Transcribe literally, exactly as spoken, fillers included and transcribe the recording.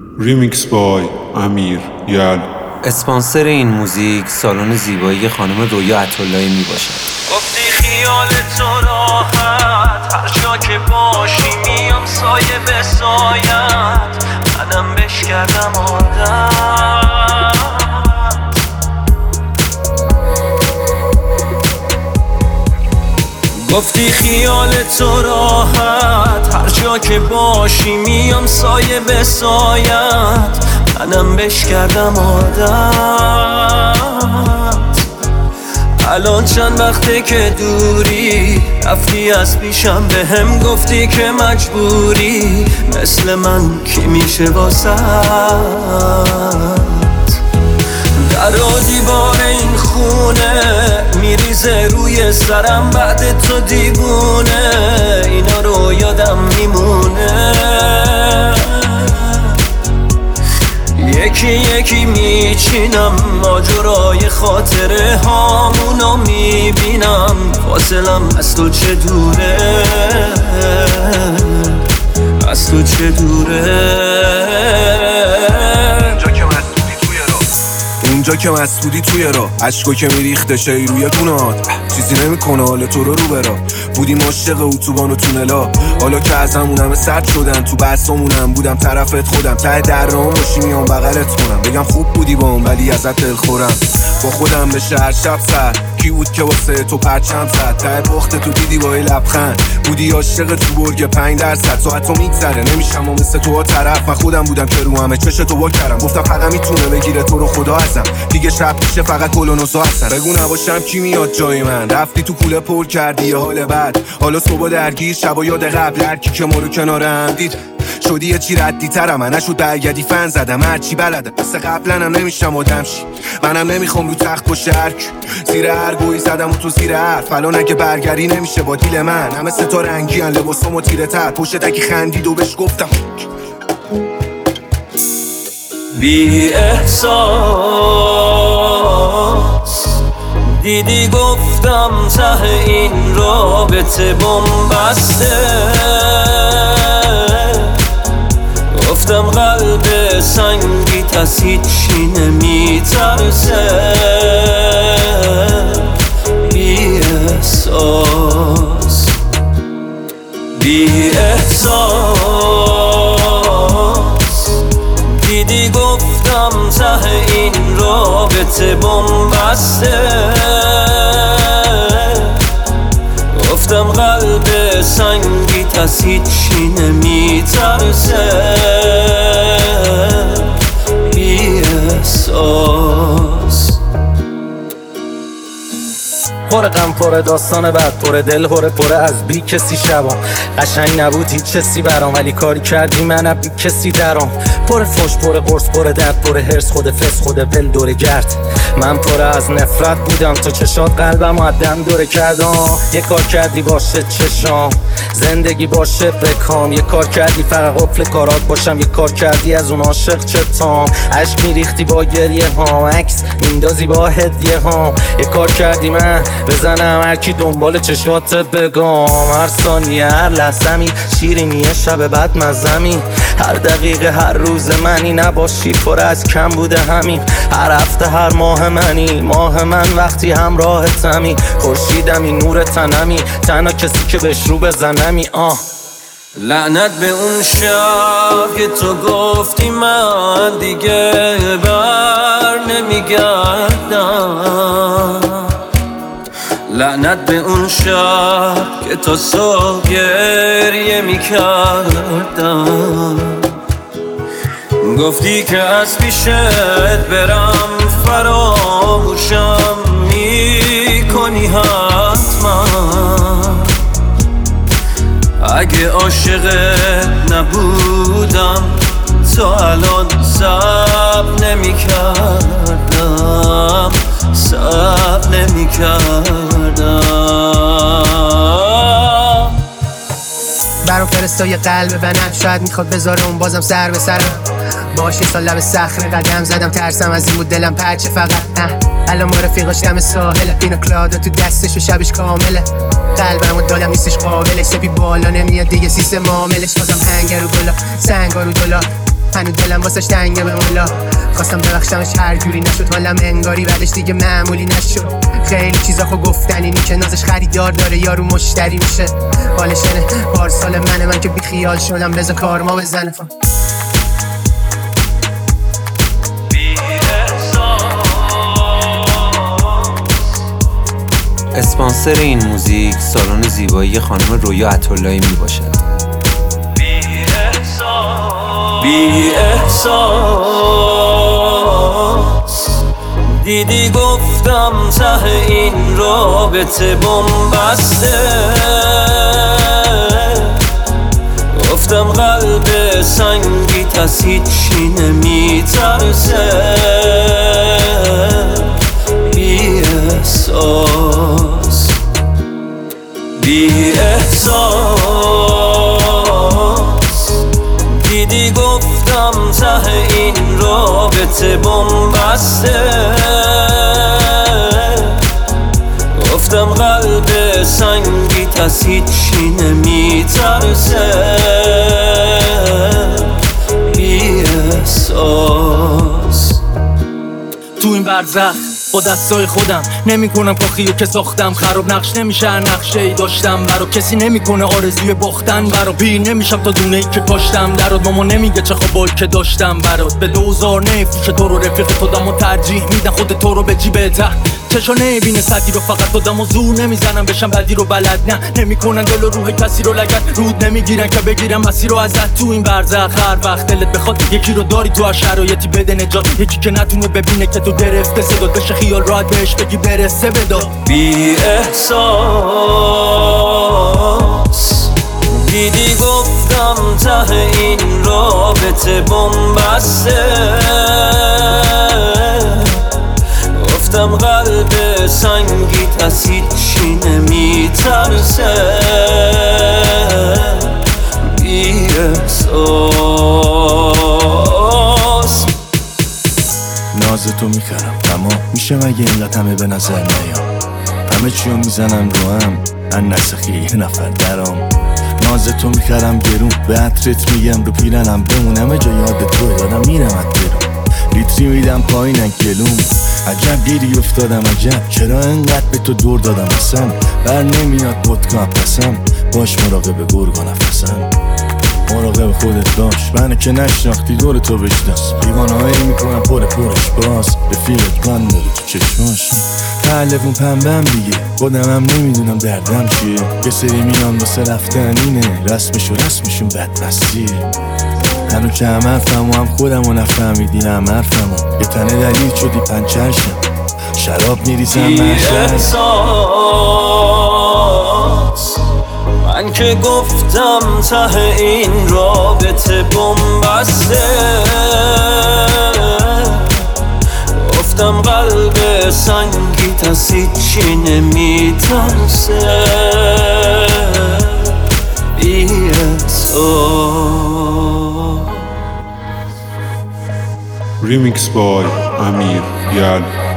ریمیکس بای امیر یل. اسپانسر این موزیک سالن زیبایی خانم رویا عطالایی می باشد. گفتی خیال تو راحت، هر جا که باشی میام سایه به سایت، منم بش کردم عادت. گفتی خیال تو راحت، هر جا که باشی میام سایه به سایت، منم بش کردم عادت. الان چند وقته که دوری، رفتی از پیشم به هم گفتی که مجبوری، مثل من کی میشه واسه در و دیوار این خونه میریزه روی سرم بعد تو دیوونه، اینا رو یادم میمونه. یکی یکی میچینم ماجرای خاطره هامونو میبینم، فاصلم از تو چه دوره، از تو چه دوره. اونجا که مسئولی توی را عشقو که میریخته شی روی گونات، چیزی نمیکنه حال تو رو رو برا. بودیم عاشق اتوبان و تونلا، حالا که از همون همه سرد شدن، تو بحثامونم بودم طرفت خودم، ته درام باشی میام بغلت کنم، بگم خوب بودی بام ولی ازت دلخورم. با خودم بشه هر شب سر کی بود که واسه تو پرچم زد، ته بخت تو دیدی با لبخند، بودی عاشق تو برگ پنج درصد. ساعتو میگذره نمیشم و مثل تو ها طرف، من خودم بودم که رو همه چش تو وا کردم، گفتم فقط میتونه بگیره تو رو خدا ازم، دیگه شب میشه فقط گل و نوزا هستن. بگو نباشم کی میاد جای من، رفتی تو کوله پر کردی یه حال بد، حالا صبح درگیر شبا یاد قبل، هر کی که ما رو کنار هم دید شدی یه چی ردی ترم، من نشد برگردی فن زدم هرچی بلدم، مثل قبلنم نمیشم آدم شی، منم نمیخوام رو تخت باشه هر کی، زیر هر گویی زدم و تو زیر حرف، الان اگه برگردی نمیشه با دیل من، همه ستا رنگی هن لباسام و تیره تر، پشت تکی خندید و بهش گفتم بی احساس، دیدی گفتم ته این رابطه بن‌بسته، گفتم قلب سنگیت از هیچی نمیترسه. بی احساس بی احساس، دیدی گفتم ته این رابطه بن‌بسته، گفتم قلب سنگیت از هیچی نمیترسه. بی احساس، پر غم پر داستان بعد، پر دل پر پر از بی کسی شبام، قشنگ نبود هیچ چیزی برام، ولی کاری کردی من بی کسی درام، پر فوش پر قرص پر درد پر هرس، خود فس خود ول دور گرد، من پر از نفرت بودم، تو چشات قلبم و دم دوره کردم، یه کار کردی باشه چشام زندگی باشه بکام، یه کار کردی فقط قفل کارات باشم، یه کار کردی از اون عاشق چتام، عشق میریختی با گریه ها، عکس میندازی با هدیه ها، یه کار کردی من بزنم هر کی دنبال چشمات بگم، هر ثانیه هر لحظه‌می شیرینیه شب بعد مزمی، هر دقیقه هر روز منی نباشی پر از کم بوده همین، هر هفته هر ماه منی ماه من وقتی همراهتمی، خورشیدمی نور تنمی تنها کسی که بهش رو بزنمی. آه لعنت به اون شب که تو گفتی من دیگه بر نمیگردم، لعنت به اون شب که تا صبح گریه میکردم، گفتی که از پیشت برم فراموشم میکنی حتما، اگه عاشقت نبودم تا الان صبر نمیکردم، صبر نمیکردم. برام فرستای قلب بنم، شاید میخواد بذاره اون بازم سر به سرم، باشه سال لب صخره قدم زدم، ترسم از این بود دلم پرچه فقط. الان ما رفیقاش دم ساحل، پینا کلادا تو دستش و شبش کامله، قلبم و دادم نیستش قابلش، سپی بالا نمیاد دیگه سیستم معاملش، بازم هنگر و گلا سنگا رو دلا، هنو دلم واسش تنگه به مولا. خواستم ببخشمش هر جوری نشد، حالم انگاری بعدش دیگه معمولی نشد. خیلی چیزا خو گفتن اینی که نازش خریدار داره یارو مشتری میشه. حالشنه پارسال منه من که بی خیال شدم بذار کارما بزنه. اسپانسر این موزیک سالن زیبایی خانم رویا عطالایی می باشد. بی احساس دیدی گفتم ته این رابطه بن‌بسته، گفتم قلب سنگی از هیچی نمیترسه. بی احساس بی احساس دیدی گفتم ته این رابطه بن‌بسته، گفتم قلب سنگی از هیچی نمیترسه. بی احساس تو این برزخ با دستای خودم نمیکنم کاخیو که ساختم، خراب نقش نمیشه هر نقشه ای داشتم برا کسی نمیکنه آرزوی باختن برا. پیر نمیشم تا دونه ای که کاشتم درات، ماما نمیگه چه خوابایی که داشتم برات. به دوزار نفروش تو رو رفیق تو دمو ترجیح میدن خود تو رو به جیبت، چشا نبینه سدی رو فقط خودم و زور نمیزنم بشم بدی رو بلد نه. نمیکنن دل و روح کسی رو لگت رود نمیگیرن که بگیرم مسیر رو ازت. تو این برزخ هر وقت دلت بخواد یکی رو داری تو هر شرایطی بده نجات، یکی که نتونه ببینه که تو درفته صدات بشه خیال راحت بهش بگی برسه بدا. بی احساس دیدی گفتم ته این رابطه بن‌بسته، گفتم قلب سنگیت از هیچی نمیترسه. بی احساس ناز تو میخرم اما میشه مگه اینقدر همه به نظر نیام، همه چیو میزنم رو هم من نسخی یه نفر درام. ناز تو میخرم گرون به عطرت میگم رو پیرنم بمونم جا یاد تو دارم میرم ات برون. لیتری میدم پایینن گلوم عجب گیری افتادم عجب چرا انقدر به تو دور دادم اصلا بر نمیاد ودکا پسم باش مراقب گرگا نفسم. مراقب خودت باش منو که نشناختی دور تو بشناس، دیوانه هایی میکنم پر پرش باز رفیقت من داره تو چشماش. تلفون پنبم دیگه خودم هم نمیدونم دردم چیه، یه سری میان واسه رفتن اینه رسمش و رسمشون بدمستیه. هنو که هم حرفم و هم خودم و نفهمیدی هم حرفم و یه تنه دلیل شدی پنچر شم شراب میریزم احساس من که گفتم ته این رابطه بن‌بسته، گفتم قلب سنگیت از هیچی نمیترسه. بی احساس Remix by Amir Yal.